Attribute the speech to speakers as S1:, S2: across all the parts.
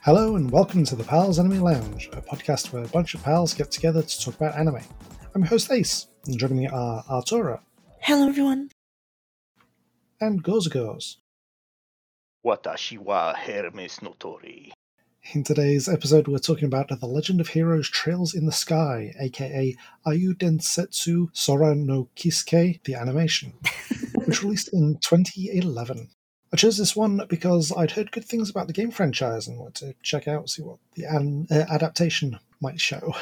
S1: Hello and welcome to the Pals Anime Lounge, a podcast where a bunch of pals get together to talk about anime. I'm your host Ace, and joining me are Artura
S2: Hello, everyone.
S1: and Gozagos.
S3: Watashi wa Hermes Notori.
S1: In today's episode, we're talking about The Legend of Heroes Trails in the Sky, aka Ayu Densetsu Sora no Kisuke, the animation, which released in 2011. I chose this one because I'd heard good things about the game franchise and wanted to check out, see what the adaptation might show.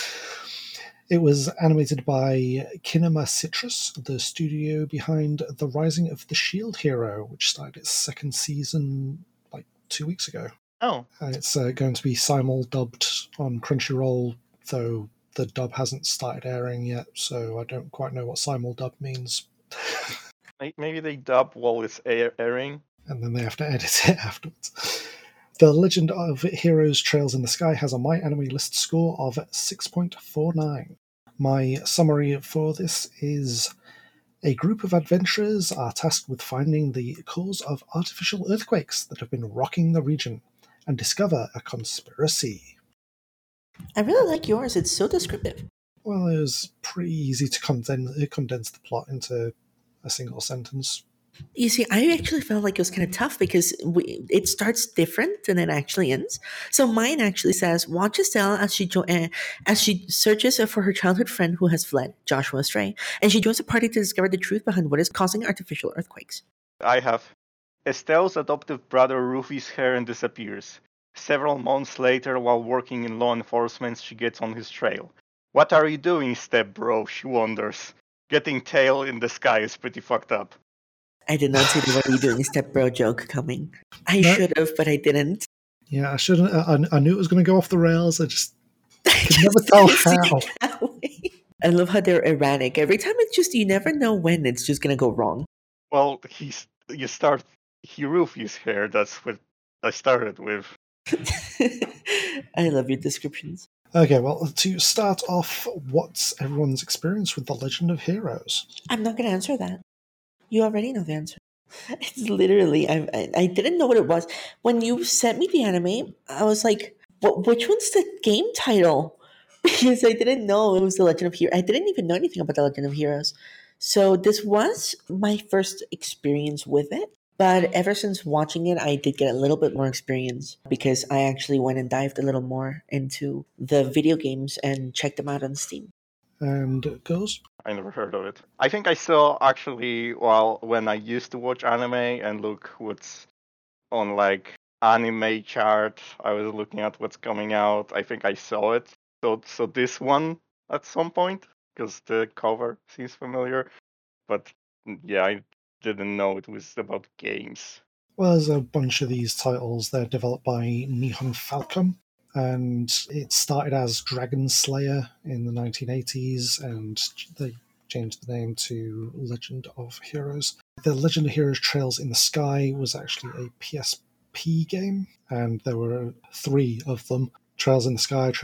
S1: It was animated by Kinema Citrus, the studio behind The Rising of the Shield Hero, which started its second season like 2 weeks ago.
S3: Oh,
S1: It's going to be simul-dubbed on Crunchyroll, though the dub hasn't started airing yet, so I don't quite know what simul-dub means.
S3: maybe they dub while it's airing.
S1: And then they have to edit it afterwards. The Legend of Heroes Trails in the Sky has a MyAnimeList score of 6.49. My summary for this is: a group of adventurers are tasked with finding the cause of artificial earthquakes that have been rocking the region and discover a conspiracy.
S2: I really like yours. It's so descriptive.
S1: Well, it was pretty easy to condense the plot into a single sentence.
S2: You see, I actually felt like it was kind of tough because it starts different and it actually ends. So mine actually says, watch Estelle as she searches for her childhood friend who has fled, Joshua Stray, and she joins a party to discover the truth behind what is causing artificial earthquakes.
S3: I have. Estelle's adoptive brother Rufy's Heron disappears. Several months later, while working in law enforcement, she gets on his trail. What are you doing, step bro? She wonders. Getting tail in the sky is pretty fucked up.
S2: I did not see the "what are you doing, step bro" joke coming. I
S1: No.
S2: should have, but I didn't.
S1: Yeah, I shouldn't. I knew it was going to go off the rails. I just could never tell how.
S2: I love how they're erratic. Every time it's just, you never know when it's just going to go wrong.
S3: Well, he Rufy's hair. That's what I started with.
S2: I love your descriptions.
S1: Okay, well, to start off, what's everyone's experience with The Legend of Heroes?
S2: I'm not going to answer that. You already know the answer. It's literally, I didn't know what it was. When you sent me the anime, I was like, which one's the game title? Because I didn't know it was The Legend of Heroes. I didn't even know anything about The Legend of Heroes. So this was my first experience with it. But ever since watching it, I did get a little bit more experience because I actually went and dived a little more into the video games and checked them out on Steam.
S1: And Goes?
S3: I never heard of it. I think I saw actually when I used to watch anime and look what's on like anime chart. I was looking at what's coming out. I think I saw it. So this one at some point because the cover seems familiar. But yeah, I didn't know it was about games.
S1: Well, there's a bunch of these titles. They're developed by Nihon Falcom, and it started as Dragon Slayer in the 1980s, and they changed the name to Legend of Heroes. The Legend of Heroes Trails in the Sky was actually a PSP game, and there were 3 of them: Trails in the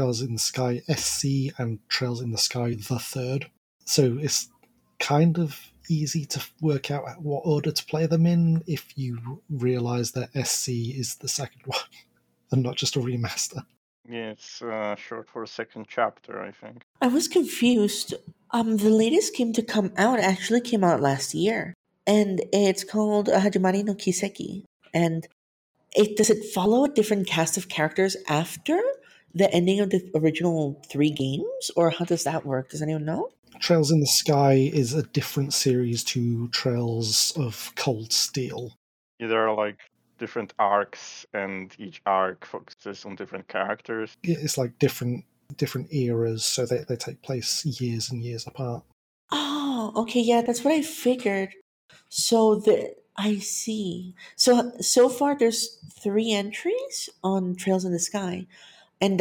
S1: Sky SC, and Trails in the Sky the Third. So it's kind of easy to work out what order to play them in if you realize that SC is the second one and not just a remaster.
S3: Yeah, it's short for second chapter, I think.
S2: I was confused. The latest game to come out actually came out last year, and it's called Hajimari no Kiseki. And does it follow a different cast of characters after the ending of the original 3 games, or how does that work? Does anyone know?
S1: Trails in the Sky is a different series to Trails of Cold Steel.
S3: Yeah, there are like different arcs, and each arc focuses on different characters.
S1: It's like different eras, so they take place years and years apart.
S2: Oh, okay, yeah, that's what I figured. So I see. So far, there's 3 entries on Trails in the Sky, and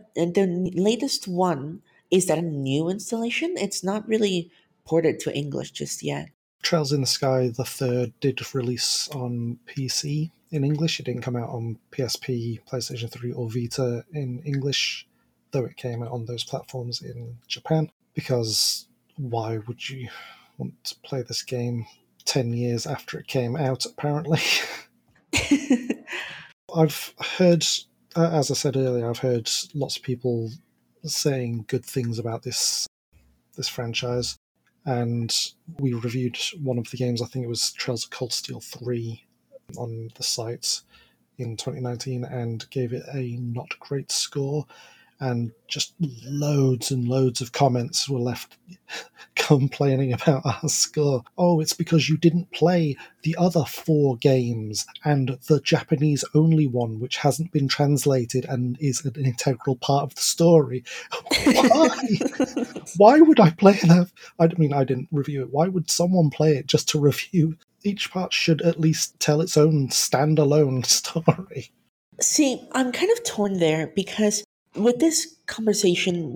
S2: the latest one, is that a new installation? It's not really ported to English just yet.
S1: Trails in the Sky the Third did release on PC in English. It didn't come out on PSP, PlayStation 3, or Vita in English, though it came out on those platforms in Japan. Because why would you want to play this game 10 years after it came out, apparently? I've heard As I said earlier, I've heard lots of people saying good things about this franchise, and we reviewed one of the games. I think it was Trails of Cold Steel 3 on the site in 2019, and gave it a not great score. And just loads and loads of comments were left complaining about our score. Oh, it's because you didn't play the other 4 games and the Japanese only one, which hasn't been translated and is an integral part of the story. Why? Why would I play that? I mean, I didn't review it. Why would someone play it just to review? Each part should at least tell its own standalone story.
S2: See, I'm kind of torn there because with this conversation,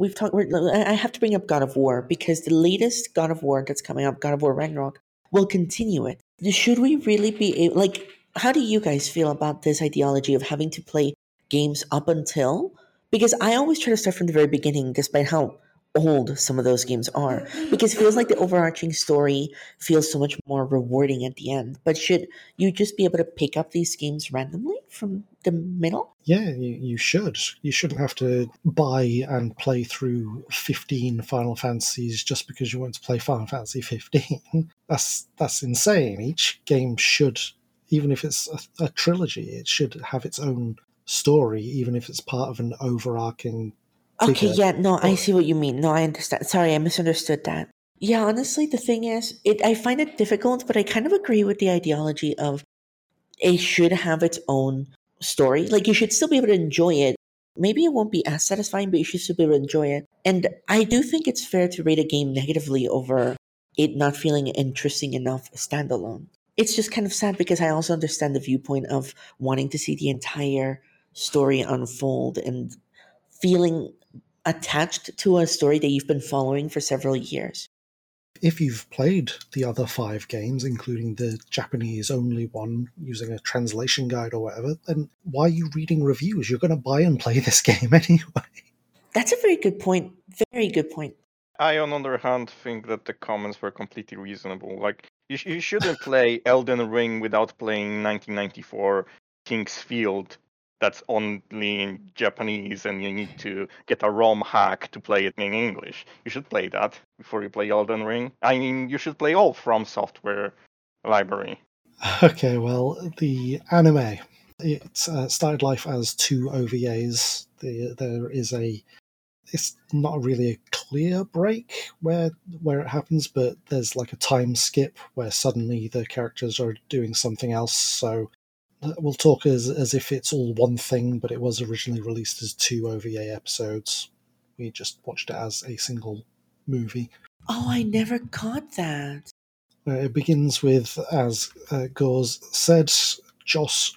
S2: I have to bring up God of War because the latest God of War that's coming up, God of War Ragnarok, will continue it. Should we really be able, like, how do you guys feel about this ideology of having to play games up until? Because I always try to start from the very beginning, despite how old some of those games are, because it feels like the overarching story feels so much more rewarding at the end. But should you just be able to pick up these games randomly from the middle?
S1: Yeah, you should. You shouldn't have to buy and play through 15 Final Fantasies just because you want to play Final Fantasy 15. That's insane. Each game should, even if it's a trilogy, it should have its own story, even if it's part of an overarching.
S2: Okay,
S1: bigger
S2: yeah, no, I
S1: story.
S2: see what you mean. No, I understand. Sorry, I misunderstood that. Yeah, honestly, the thing is, I find it difficult, but I kind of agree with the ideology of it should have its own story. Like, you should still be able to enjoy it. Maybe it won't be as satisfying, but you should still be able to enjoy it. And I do think it's fair to rate a game negatively over it not feeling interesting enough standalone. It's just kind of sad because I also understand the viewpoint of wanting to see the entire story unfold and feeling attached to a story that you've been following for several years.
S1: If you've played the other 5 games, including the Japanese only one, using a translation guide or whatever, then why are you reading reviews? You're going to buy and play this game anyway.
S2: That's a very good point. Very good point.
S3: I, on the other hand, think that the comments were completely reasonable. Like, you shouldn't play Elden Ring without playing 1994 King's Field. That's only in Japanese, and you need to get a ROM hack to play it in English. You should play that before you play Elden Ring. I mean, you should play all From Software library.
S1: Okay, well, the anime. It started life as 2 OVAs. There is it's not really a clear break where it happens, but there's like a time skip where suddenly the characters are doing something else. So we'll talk as if it's all one thing, but it was originally released as 2 OVA episodes. We just watched it as a single movie.
S2: Oh, I never caught that.
S1: It begins with, as Gauze said, Josh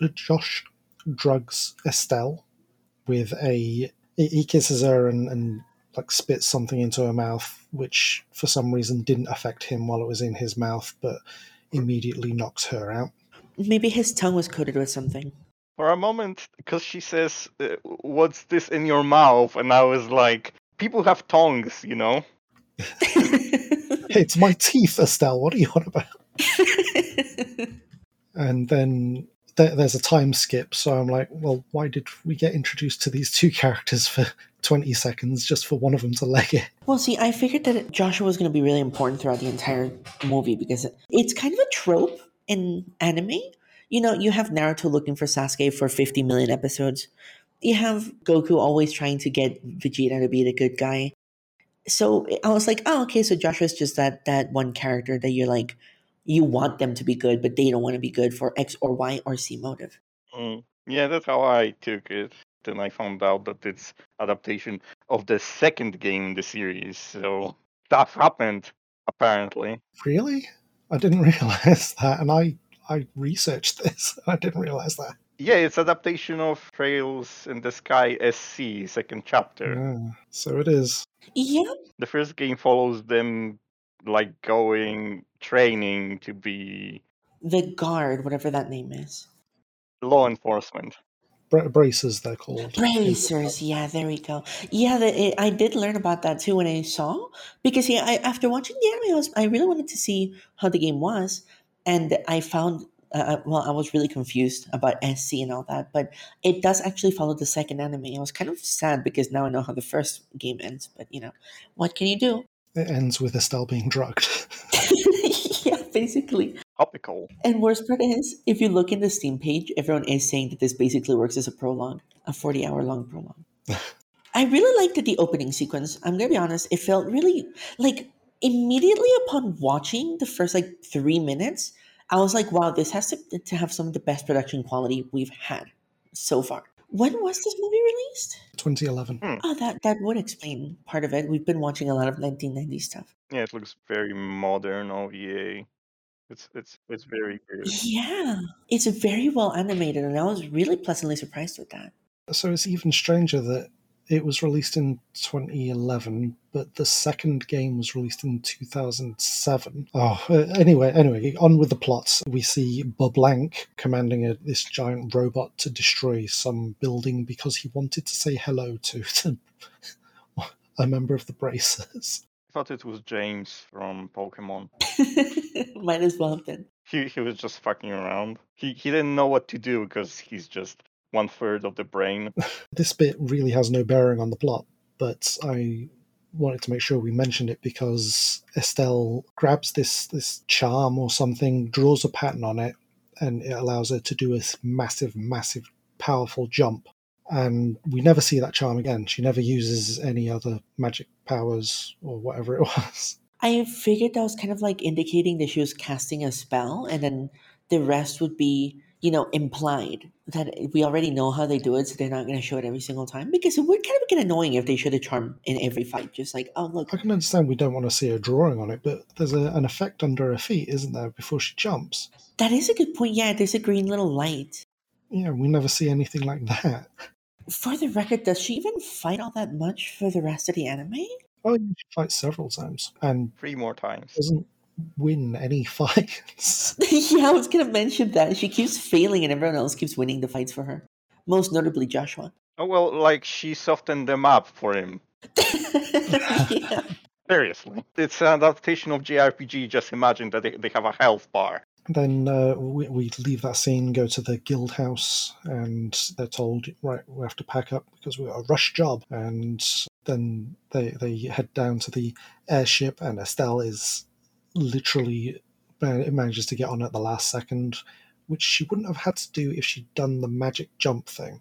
S1: drugs Estelle with he kisses her and like spits something into her mouth, which for some reason didn't affect him while it was in his mouth, but immediately knocks her out.
S2: Maybe his tongue was coated with something.
S3: For a moment, because she says, "What's this in your mouth?" and I was like, "People have tongues, you know."
S1: Hey, it's my teeth, Estelle. What are you on about? And then there's a time skip, so I'm like, well, why did we get introduced to these 2 characters for 20 seconds just for one of them to leg it?
S2: Well, see, I figured that Joshua was going to be really important throughout the entire movie because it's kind of a trope in anime. You know, you have Naruto looking for Sasuke for 50 million episodes. You have Goku always trying to get Vegeta to be the good guy. So I was like, oh, okay, so Joshua's just that one character that you're like, you want them to be good, but they don't want to be good for X or Y or C motive.
S3: Yeah, that's how I took it. Then I found out that it's adaptation of the second game in the series. So stuff happened, apparently.
S1: Really? I didn't realize that, and I researched this. I didn't realize that.
S3: Yeah, it's adaptation of Trails in the Sky SC, second chapter.
S1: Yeah, so it is.
S2: Yeah,
S3: The first game follows them like going training to be
S2: the guard, whatever that name is.
S3: law enforcement.
S1: Braces, they're called.
S2: Bracers, yeah, there we go. Yeah, I did learn about that too when I saw because after watching the anime, I really wanted to see how the game was, and I found Well, I was really confused about SC and all that, but it does actually follow the second anime. I was kind of sad because now I know how the first game ends, but what can you do?
S1: It ends with Estelle being drugged.
S2: Yeah, basically.
S3: Topical.
S2: And worst part is, if you look in the Steam page, everyone is saying that this basically works as a prologue, a 40-hour long prologue. I really liked the opening sequence. I'm gonna be honest, it felt really like immediately upon watching the first 3 minutes, I was like, wow, this has to have some of the best production quality we've had so far. When was this movie released?
S1: 2011.
S2: Oh, that would explain part of it. We've been watching a lot of 1990s stuff.
S3: Yeah, it looks very modern OVA. It's very good.
S2: Yeah, it's very well animated, and I was really pleasantly surprised with that.
S1: So it's even stranger that it was released in 2011, but the second game was released in 2007. Anyway, on with the plot. We see Boblank commanding this giant robot to destroy some building because he wanted to say hello to a member of the Bracers.
S3: I thought it was James from Pokemon.
S2: Might as well have been.
S3: He was just fucking around. He didn't know what to do because he's just 1/3 of the brain.
S1: This bit really has no bearing on the plot, but I wanted to make sure we mentioned it because Estelle grabs this charm or something, draws a pattern on it, and it allows her to do a massive, powerful jump. And we never see that charm again. She never uses any other magic powers or whatever it was.
S2: I figured that was kind of like indicating that she was casting a spell, and then the rest would be, implied that we already know how they do it, so they're not going to show it every single time. Because it would kind of get annoying if they showed a charm in every fight, just like, oh look.
S1: I can understand we don't want to see a drawing on it, but there's an effect under her feet, isn't there, before she jumps?
S2: That is a good point. Yeah, there's a green little light.
S1: Yeah, we never see anything like that.
S2: For the record, does she even fight all that much for the rest of the anime?
S1: Oh, she fights several times and
S3: 3 more times.
S1: doesn't win any fights.
S2: Yeah, I was going to mention that. She keeps failing and everyone else keeps winning the fights for her. Most notably Joshua.
S3: Oh well, she softened them up for him.
S2: Yeah.
S3: Seriously. It's an adaptation of JRPG, just imagine that they have a health bar.
S1: Then we leave that scene, go to the guild house, and they're told, right, we have to pack up because we've got a rush job. And then they head down to the airship, and Estelle is literally manages to get on at the last second, which she wouldn't have had to do if she'd done the magic jump thing.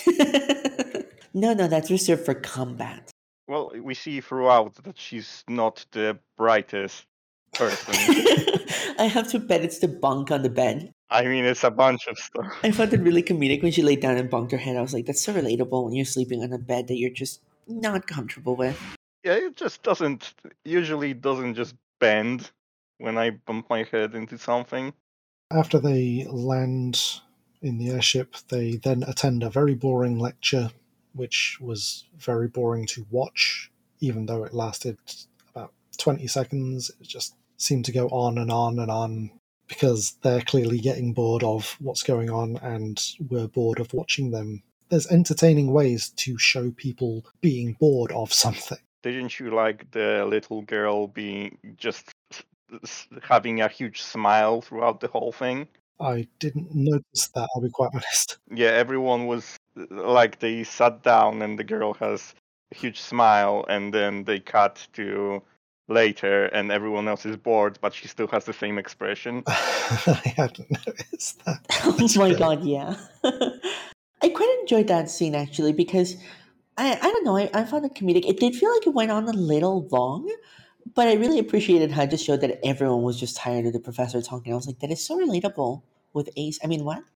S2: No, that's reserved for combat.
S3: Well, we see throughout that she's not the brightest person.
S2: I have to bet it's the bunk on the bed.
S3: I mean, it's a bunch of stuff.
S2: I found it really comedic when she laid down and bunked her head. I was like, that's so relatable when you're sleeping on a bed that you're just not comfortable with.
S3: Yeah, it just usually doesn't just bend when I bump my head into something.
S1: After they land in the airship, they then attend a very boring lecture, which was very boring to watch, even though it lasted about 20 seconds. It just seemed to go on and on and on because they're clearly getting bored of what's going on and we're bored of watching them. There's entertaining ways to show people being bored of something.
S3: Didn't you like the little girl being just having a huge smile throughout the whole thing?
S1: I didn't notice that, I'll be quite honest.
S3: Yeah, everyone was they sat down and the girl has a huge smile, and then they cut to later and everyone else is bored, but she still has the same expression.
S1: I hadn't noticed that.
S2: Oh my god, yeah. I quite enjoyed that scene actually because I don't know, I found it comedic. It did feel like it went on a little long, but I really appreciated how it just showed that everyone was just tired of the professor talking. I was like, that is so relatable with Ace. I mean, what?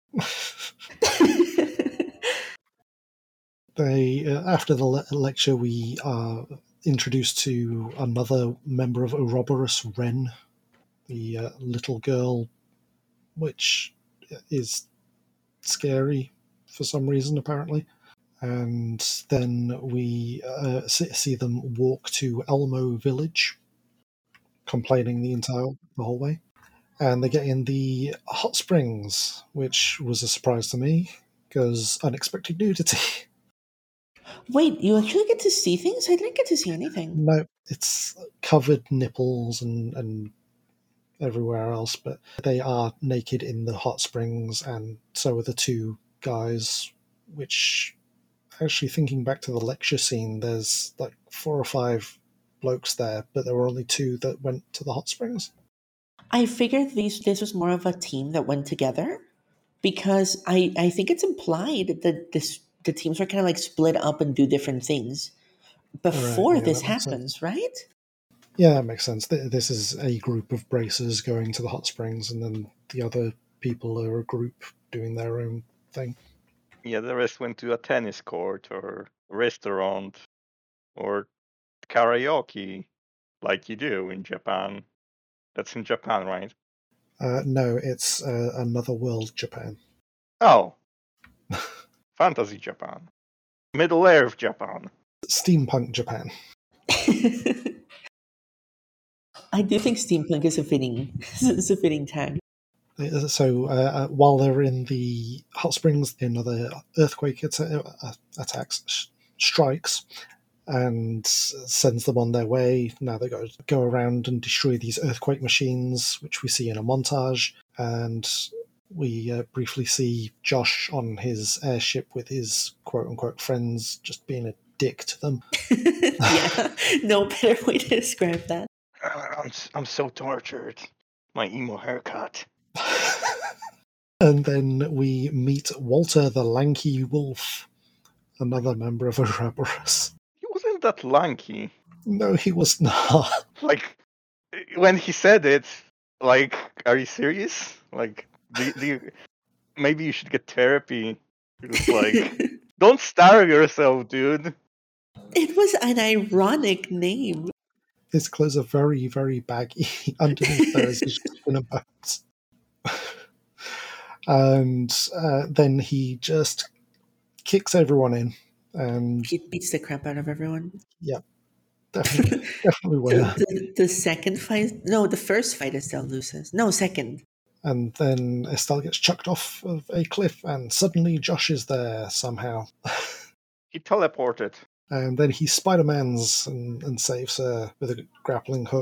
S1: After the lecture, we are introduced to another member of Ouroboros, Ren, the little girl, which is scary for some reason, apparently. And then we see them walk to Elmo Village, complaining the whole way. And they get in the hot springs, which was a surprise to me, because unexpected nudity.
S2: Wait, you actually get to see things? I didn't get to see anything.
S1: No, it's covered nipples and everywhere else, but they are naked in the hot springs, and so are the two guys, which, actually thinking back to the lecture scene, there's like 4 or 5 blokes there, but there were only 2 that went to the hot springs.
S2: I figured this was more of a team that went together because I think it's implied that the teams are kind of like split up and do different things before
S1: Right, yeah,
S2: this
S1: that makes sense.
S2: happens, right?
S1: Yeah, that makes sense. This is a group of bracers going to the hot springs, and then the other people are a group doing their own thing.
S3: Yeah, the rest went to a tennis court or restaurant or karaoke, like you do in Japan. That's in Japan, right?
S1: No, it's Another World Japan.
S3: Oh, Fantasy Japan. Middle Earth Japan.
S1: Steampunk Japan.
S2: I do think steampunk is a fitting tag.
S1: So while they're in the hot springs, another earthquake attacks, strikes, and sends them on their way. Now they got to go around and destroy these earthquake machines, which we see in a montage. And we briefly see Josh on his airship with his quote-unquote friends just being a dick to them.
S2: Yeah, no better way to describe that.
S3: I'm so tortured. My emo haircut.
S1: And then we meet Walter the Lanky Wolf, another member of Ouroboros.
S3: He wasn't that lanky.
S1: No, he was not.
S3: Like, when he said it, like, are you serious? Like, do you, maybe you should get therapy. It's like, don't starve yourself, dude.
S2: It was an ironic name.
S1: His clothes are very, very baggy. Underneath there is his skin about. And then he just kicks everyone in. And
S2: He beats the crap out of everyone.
S1: yeah, definitely winner.
S2: The second fight, no, the first fight Estelle loses. No, second.
S1: And then Estelle gets chucked off of a cliff, and suddenly Josh is there somehow.
S3: He teleported.
S1: And then he Spider-Mans and saves her with a grappling hook, ?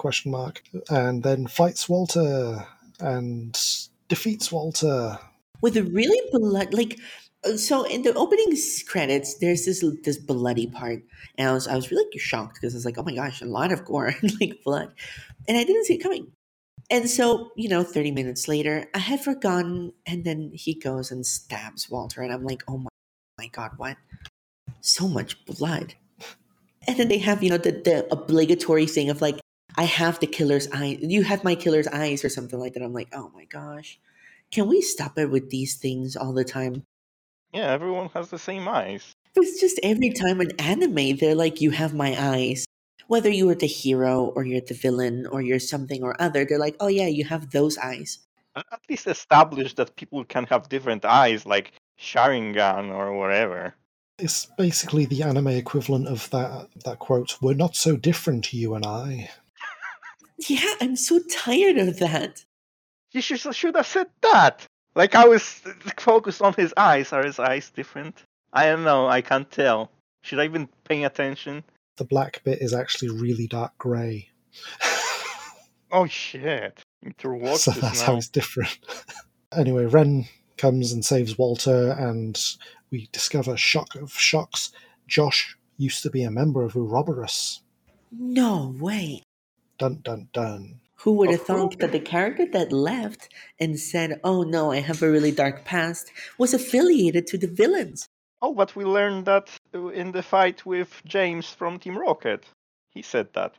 S1: And then fights Walter and defeats Walter.
S2: With a really blood, so in the opening credits, there's this bloody part, and I was really shocked because I was like, oh my gosh, a lot of gore and like blood, and I didn't see it coming. And so 30 minutes later, I had forgotten, and then he goes and stabs Walter, and I'm like, oh my god, what? So much blood. And then they have the obligatory thing of like, I have the killer's eye. You have my killer's eyes or something like that. I'm like, oh my gosh. Can we stop it with these things all the time?
S3: Yeah, everyone has the same eyes.
S2: It's just every time an anime, they're like, you have my eyes. Whether you are the hero or you're the villain or you're something or other, they're like, oh yeah, you have those eyes.
S3: At least establish that people can have different eyes, like Sharingan or whatever.
S1: It's basically the anime equivalent of that quote, "We're not so different, you and I."
S2: Yeah, I'm so tired of that.
S3: You should have said that. Like, I was focused on his eyes. Are his eyes different? I don't know. I can't tell. Should I even pay attention?
S1: The black bit is actually really dark grey.
S3: Oh shit! I need to watch
S1: So
S3: this
S1: that's
S3: now.
S1: how it's different. Anyway, Ren comes and saves Walter, and we discover, shock of shocks, Josh used to be a member of Ouroboros.
S2: No way.
S1: Dun dun dun.
S2: Who would have thought that the character that left and said, oh no, I have a really dark past, was affiliated to the villains?
S3: Oh, but we learned that in the fight with James from Team Rocket. He said that.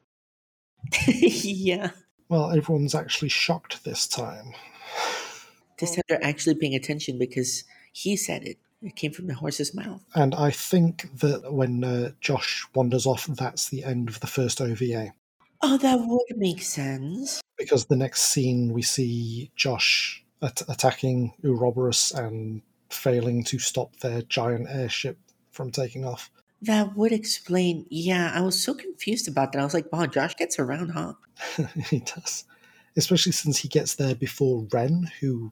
S2: Yeah.
S1: Well, everyone's actually shocked this time.
S2: This time they're actually paying attention because he said it. It came from the horse's mouth.
S1: And I think that when Josh wanders off, that's the end of the first OVA.
S2: Oh, that would make sense.
S1: Because the next scene we see Josh attacking Ouroboros and failing to stop their giant airship from taking off.
S2: That would explain. Yeah, I was so confused about that. I was like, wow, Josh gets around, huh?
S1: He does. Especially since he gets there before Ren, who,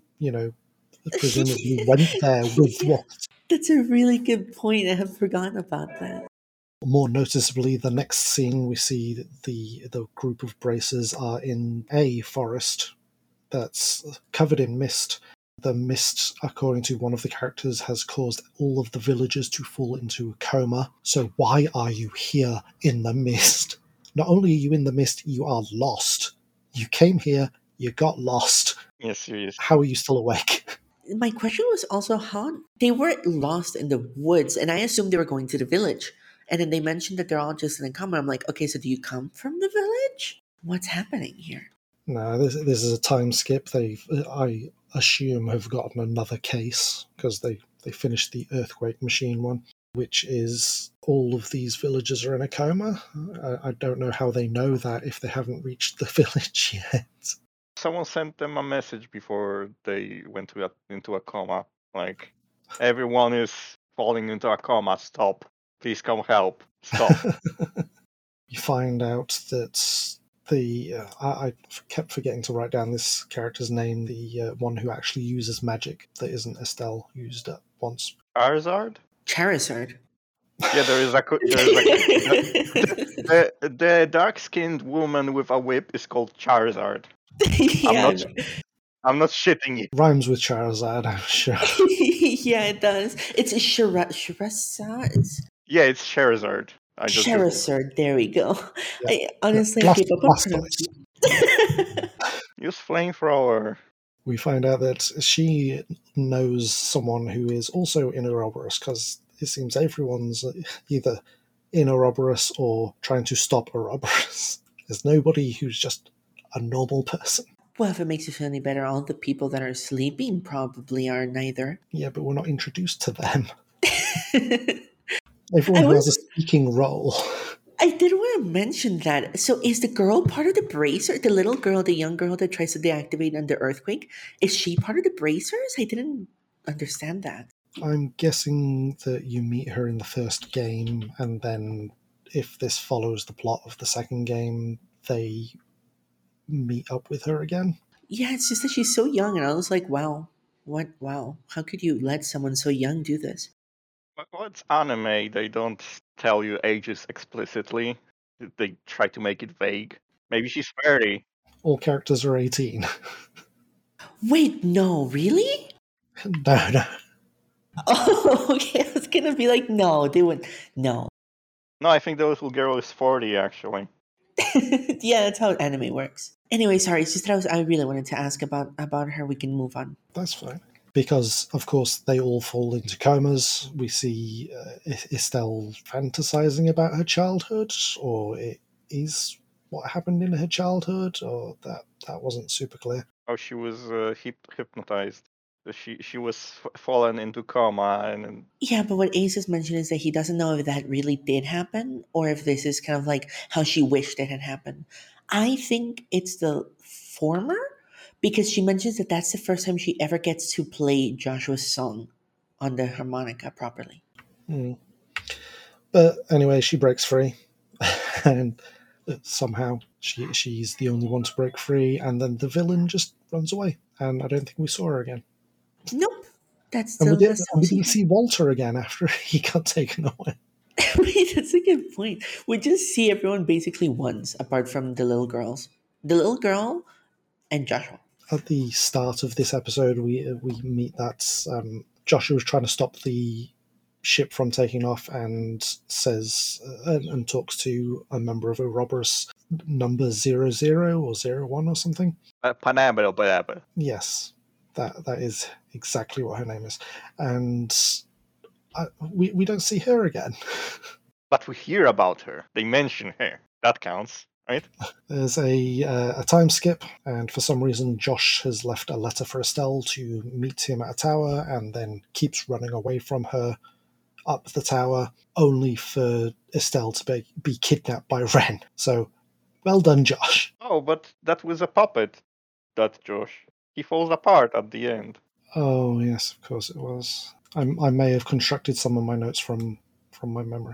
S1: presumably went there with Walt.
S2: That's a really good point. I have forgotten about that.
S1: More noticeably, the next scene we see the group of bracers are in a forest that's covered in mist. The mist, according to one of the characters, has caused all of the villagers to fall into a coma. So why are you here in the mist? Not only are you in the mist, you are lost. You came here, you got lost.
S3: Yes, yes.
S1: How are you still awake?
S2: My question was also how they were lost in the woods, and I assumed they were going to the village. And then they mentioned that they're all just in a coma. I'm like, okay, so do you come from the village? What's happening here?
S1: No, this is a time skip. I assume, have gotten another case because they finished the earthquake machine one, which is all of these villagers are in a coma. I don't know how they know that if they haven't reached the village yet.
S3: Someone sent them a message before they went into a coma. Like, everyone is falling into a coma. Stop. Please come help. Stop.
S1: You find out that I kept forgetting to write down this character's name, the one who actually uses magic that isn't Estelle used it once.
S3: Charizard?
S2: Charizard.
S3: Yeah, the dark-skinned woman with a whip is called Charizard.
S2: Yeah.
S3: I'm not shitting you.
S1: Rhymes with Charizard, I'm sure.
S2: Yeah, it does. It's a Charizard.
S3: Yeah, it's Charizard.
S2: Charizard. There we go.
S1: Yeah.
S2: I honestly
S1: Blast-
S2: gave up on pronunciation.
S3: Use flamethrower.
S1: We find out that she knows someone who is also in Ouroboros because it seems everyone's either in Ouroboros or trying to stop Ouroboros. There's nobody who's just a normal person.
S2: Well, if it makes you feel any better, all the people that are sleeping probably are neither.
S1: Yeah, but we're not introduced to them. Everyone who has a speaking role.
S2: I did want to mention that. So is the girl part of the bracer? The little girl, the young girl that tries to deactivate under earthquake, is she part of the bracers? I didn't understand that.
S1: I'm guessing that you meet her in the first game, and then if this follows the plot of the second game, they meet up with her again.
S2: Yeah, it's just that she's so young, and I was like, wow, how could you let someone so young do this?
S3: Well, it's anime. They don't tell you ages explicitly. They try to make it vague. Maybe she's 30.
S1: All characters are 18.
S2: Wait, no, really?
S1: No.
S2: Oh, okay. I was gonna be like, no, they would, no.
S3: No, I think the little girl is 40, actually.
S2: Yeah, that's how anime works. Anyway, sorry, it's just that I really wanted to ask about her. We can move on.
S1: That's fine. Because, of course, they all fall into comas. We see Estelle fantasizing about her childhood, or it is what happened in her childhood, or that wasn't super clear.
S3: Oh, she was hypnotized. She was fallen into coma and
S2: Yeah, but what Ace has mentioned is that he doesn't know if that really did happen or if this is kind of like how she wished it had happened. I think it's the former because she mentions that that's the first time she ever gets to play Joshua's song on the harmonica properly.
S1: But anyway, she breaks free, and somehow she's the only one to break free, and then the villain just runs away, and I don't think we saw her again.
S2: Nope. That's
S1: And
S2: still
S1: we didn't see Walter again after he got taken away.
S2: Wait, that's a good point. We just see everyone basically once, apart from the little girls. The little girl and Joshua.
S1: At the start of this episode, we meet that Joshua was trying to stop the ship from taking off and says and talks to a member of Ouroboros, number 00 or 01 or something.
S3: Panabra.
S1: Yes, that is exactly what her name is. And we don't see her again.
S3: But we hear about her. They mention her. That counts, right?
S1: There's a time skip, and for some reason Josh has left a letter for Estelle to meet him at a tower, and then keeps running away from her up the tower, only for Estelle to be kidnapped by Ren. So, well done, Josh.
S3: Oh, but that was a puppet, that Josh. He falls apart at the end.
S1: Oh, yes, of course it was. I may have constructed some of my notes from my memory.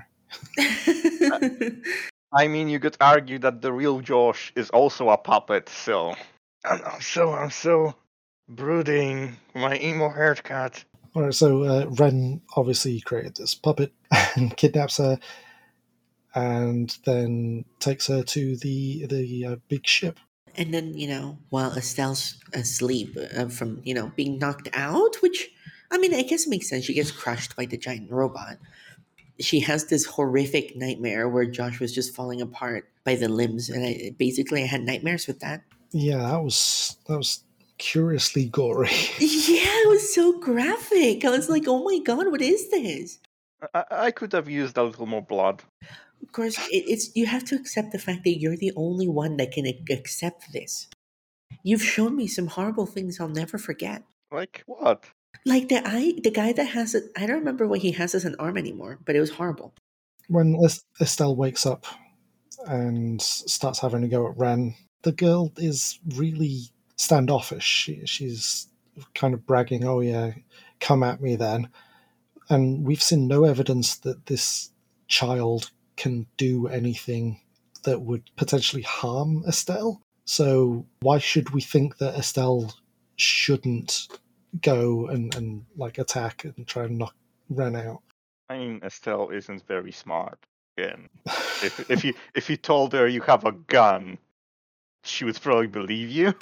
S3: I mean, you could argue that the real Josh is also a puppet, so... I'm so brooding. My emo haircut.
S1: Alright, so Ren obviously created this puppet and kidnaps her, and then takes her to the big ship.
S2: And then, while Estelle's asleep from, being knocked out, which, I mean, I guess it makes sense. She gets crushed by the giant robot. She has this horrific nightmare where Josh was just falling apart by the limbs. And I had nightmares with that.
S1: Yeah, that was curiously gory.
S2: Yeah, it was so graphic. I was like, oh my God, what is this?
S3: I could have used a little more blood.
S2: Of course, it's you have to accept the fact that you're the only one that can accept this. You've shown me some horrible things I'll never forget.
S3: Like what?
S2: Like the guy that has it. I don't remember what he has as an arm anymore, but it was horrible.
S1: When Estelle wakes up and starts having a go at Ren, the girl is really standoffish. She's kind of bragging, "Oh yeah, come at me then." And we've seen no evidence that this child can do anything that would potentially harm Estelle. So why should we think that Estelle shouldn't go and like attack and try and knock Ren out?
S3: I mean, Estelle isn't very smart. Again, if you told her you have a gun, she would probably believe you.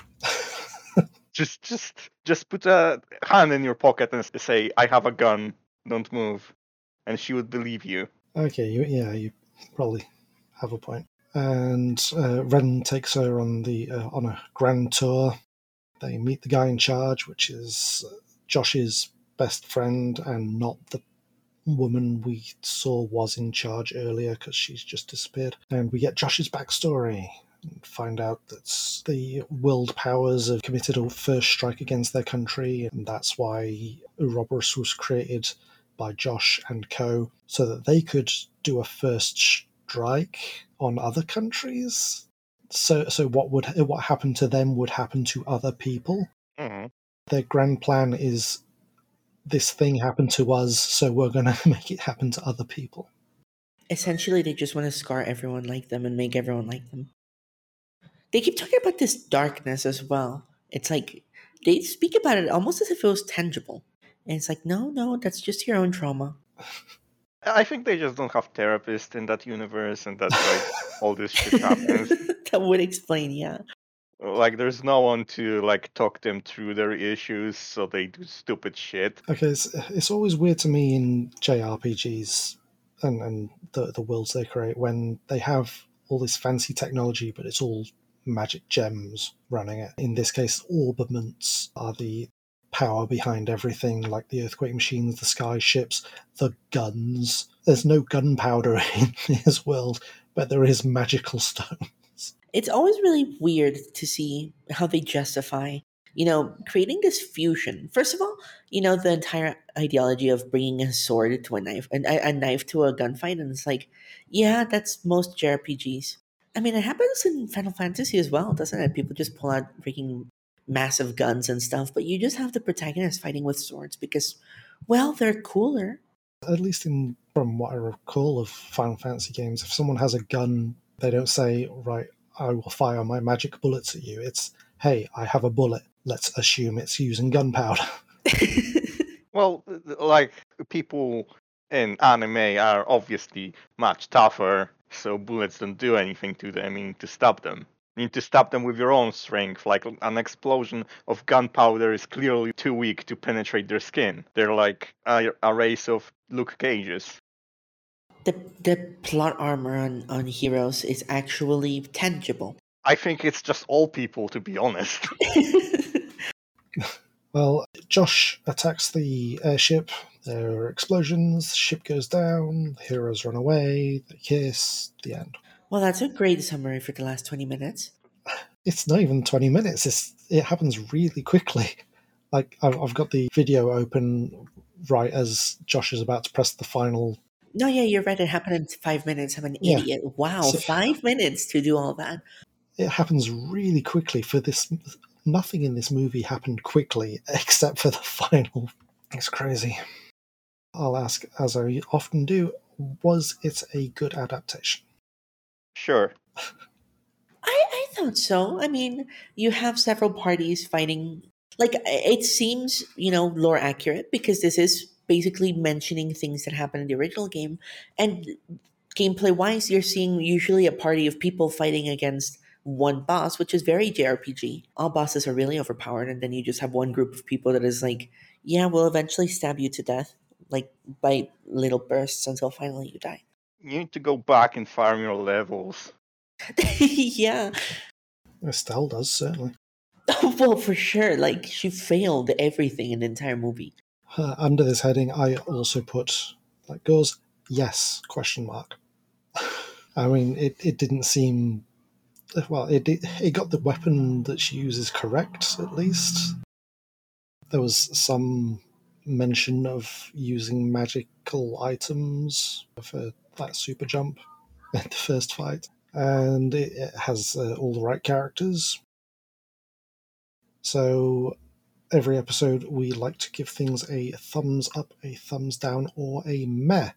S3: just put a hand in your pocket and say, "I have a gun. Don't move," and she would believe you.
S1: Okay, you probably have a point. And Ren takes her on on a grand tour. They meet the guy in charge, which is Josh's best friend and not the woman we saw was in charge earlier because she's just disappeared. And we get Josh's backstory and find out that the world powers have committed a first strike against their country, and that's why Ouroboros was created by Josh and co, so that they could do a first strike on other countries. So what happened to them would happen to other people.
S3: Mm-hmm.
S1: Their grand plan is, this thing happened to us, so we're going to make it happen to other people.
S2: Essentially, they just want to scar everyone like them and make everyone like them. They keep talking about this darkness as well. It's like they speak about it almost as if it was tangible. And it's like, no, that's just your own trauma.
S3: I think they just don't have therapists in that universe, and that's why all this shit happens.
S2: That would explain, yeah.
S3: Like, there's no one to talk them through their issues, so they do stupid shit.
S1: Okay, it's always weird to me in JRPGs and the worlds they create when they have all this fancy technology, but it's all magic gems running it. In this case, orbaments are the power behind everything, like the earthquake machines, the sky ships, the guns. There's no gunpowder in this world, but there is magical stones.
S2: It's always really weird to see how they justify, creating this fusion. First of all, the entire ideology of bringing a sword to a knife, a knife to a gunfight, and it's like, yeah, that's most JRPGs. I mean, it happens in Final Fantasy as well, doesn't it? People just pull out freaking massive guns and stuff, but you just have the protagonist fighting with swords because, well, they're cooler.
S1: At least from what I recall of Final Fantasy games, if someone has a gun, they don't say, right, I will fire my magic bullets at you. It's, hey, I have a bullet. Let's assume it's using gunpowder.
S3: Well, like, people in anime are obviously much tougher, so bullets don't do anything to them. You need to stop them. You need to stop them with your own strength. Like, an explosion of gunpowder is clearly too weak to penetrate their skin. They're like a race of Luke Cages.
S2: The plot armor on heroes is actually tangible.
S3: I think it's just all people, to be honest.
S1: Well, Josh attacks the airship. There are explosions, the ship goes down, the heroes run away, they kiss, the end.
S2: Well, that's a great summary for the last 20 minutes.
S1: It's not even 20 minutes. It happens really quickly. Like, I've got the video open right as Josh is about to press the final.
S2: No, yeah, you're right. It happened in 5 minutes. I'm an idiot. Wow, so, 5 minutes to do all that.
S1: It happens really quickly. For this, nothing in this movie happened quickly except for the final. It's crazy. I'll ask, as I often do, was it a good adaptation?
S3: Sure.
S2: I thought so. I mean, you have several parties fighting. Like, it seems, lore accurate because this is basically mentioning things that happened in the original game. And gameplay wise, you're seeing usually a party of people fighting against one boss, which is very JRPG. All bosses are really overpowered, and then you just have one group of people that is like, yeah, we'll eventually stab you to death, like by little bursts until finally you die.
S3: You need to go back and farm your levels.
S2: Yeah.
S1: Estelle does, certainly.
S2: Well, for sure. Like, she failed everything in the entire movie.
S1: Under this heading, I also put, like, goes, yes, question mark. I mean, it didn't seem... Well, it got the weapon that she uses correct, at least. There was some mention of using magical items for that super jump in the first fight. And it has all the right characters. So every episode we like to give things a thumbs up, a thumbs down, or a meh.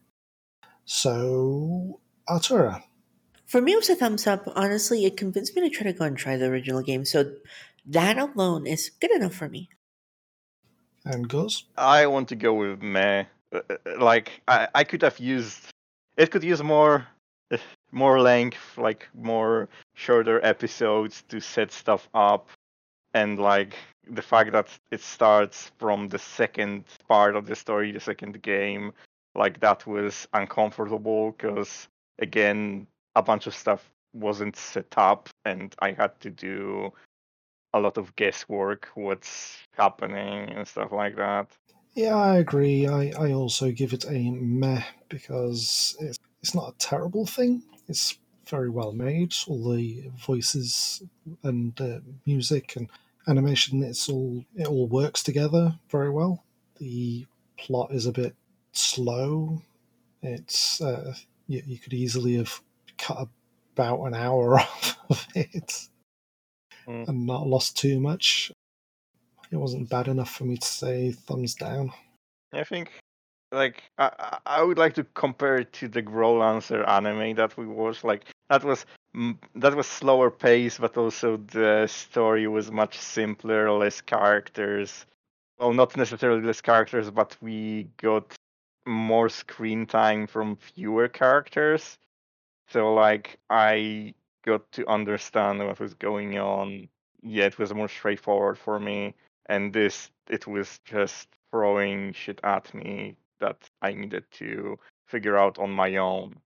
S1: So, Artura.
S2: For me, it was a thumbs up. Honestly, it convinced me to try to go and try the original game. So that alone is good enough for me.
S1: And Goes.
S3: I want to go with meh. Like I could have used. It could use more length, like more shorter episodes to set stuff up, and like the fact that it starts from the second part of the story, the second game, like that was uncomfortable because again a bunch of stuff wasn't set up and I had to do a lot of guesswork what's happening and stuff like that.
S1: Yeah, I agree. I also give it a meh because it's not a terrible thing. It's very well made. All the voices and music and animation, it all works together very well. The plot is a bit slow. It's you could easily have cut about an hour off of it and not lost too much. It wasn't bad enough for me to say thumbs down.
S3: I think, like, I would like to compare it to the Growlancer anime that we watched. Like, that was slower pace, but also the story was much simpler, less characters. Well, not necessarily less characters, but we got more screen time from fewer characters. So, like, I got to understand what was going on. Yeah, it was more straightforward for me. And it was just throwing shit at me that I needed to figure out on my own.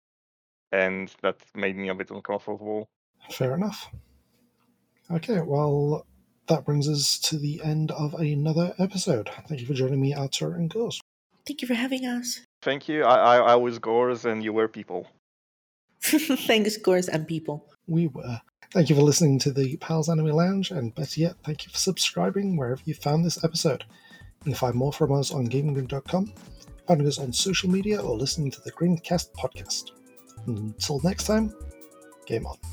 S3: And that made me a bit uncomfortable.
S1: Fair enough. Okay, well, that brings us to the end of another episode. Thank you for joining me, Artur and Ghost.
S2: Thank you for having us.
S3: Thank you. I was Gores and you were people.
S2: Thanks, Gores and people.
S1: We were. Thank you for listening to the Pals Anime Lounge, and better yet, thank you for subscribing wherever you found this episode. You can find more from us on GamingGroom.com, finding us on social media, or listening to the Greencast podcast. Until next time, game on.